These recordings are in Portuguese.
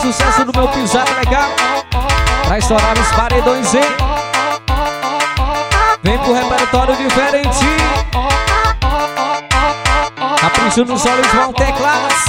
sucesso do meu pisado legal. Pra estourar os paredões, hein? Vem pro repertório diferente. Capricho nos olhos, vão tecladas.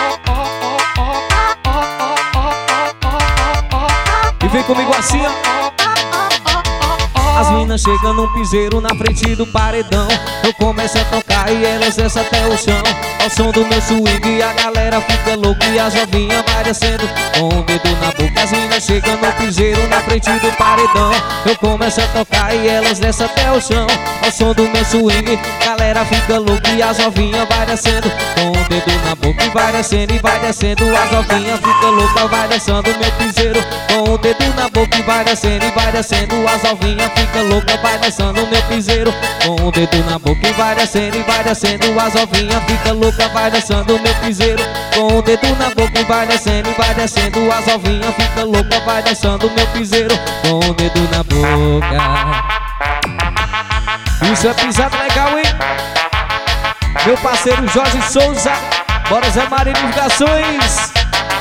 E vem comigo assim, ó. As minas chegam num piseiro na frente do paredão. Eu começo a tocar e elas descem até o chão. Ao som do meu swing a galera fica louca e as novinhas vai descendo com o dedo na boca. As minas chegam no piseiro na frente do paredão. Eu começo a tocar e elas descem até o chão. Ao som do meu swing a galera fica louca e as novinhas vai descendo com o dedo na boca. E vai descendo e vai descendo, as novinhas fica louca, vai descendo meu piseiro com o dedo na boca. E vai descendo e vai descendo, as novinhas fica louca, vai descendo meu piseiro com o dedo na boca. E vai descendo e vai descendo, as novinhas fica louca, vai descendo meu piseiro com o dedo na boca. E vai descendo e vai descendo, as novinhas fica louca, vai descendo meu piseiro com o dedo na boca. Isso é pisado legal, hein? Meu parceiro Jorge Souza, bora Zé Maria Divulgações.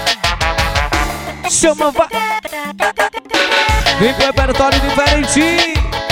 Chama, vai. Vem pro repertório diferente.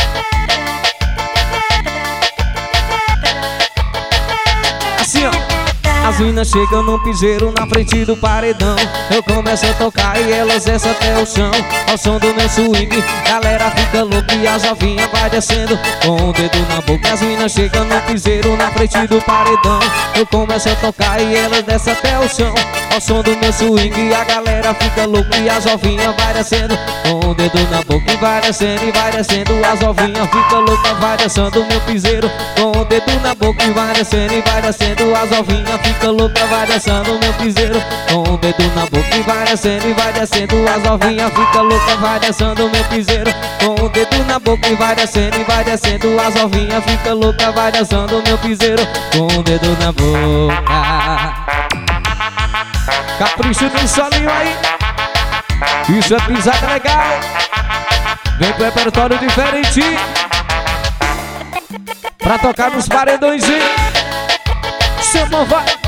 Assim, ó. As minas chegam num piseiro na frente do paredão. Eu começo a tocar e elas descem até o chão. Ao som do meu swing, galera fica louca e as novinhas vai descendo com o dedo na boca. As minas chegam num piseiro na frente do paredão. Eu começo a tocar e elas descem até o chão. Ao som do meu swing, a galera fica louca e as novinhas vai descendo com o dedo na boca. E vai descendo e vai descendo, as novinhas fica louca, vai descendo meu piseiro com o dedo na boca. E vai descendo e vai descendo, as novinhas fica louca, vai descendo meu piseiro com o dedo na boca. E vai descendo e vai descendo, as novinhas fica louca, vai descendo meu piseiro com o dedo na boca. E vai descendo e vai descendo, as novinhas fica louca, vai descendo meu piseiro com o dedo na boca. Capricho no solinho aí. Isso é pisada legal. Vem pro repertório diferente pra tocar nos paredões, hein? Chama, vai.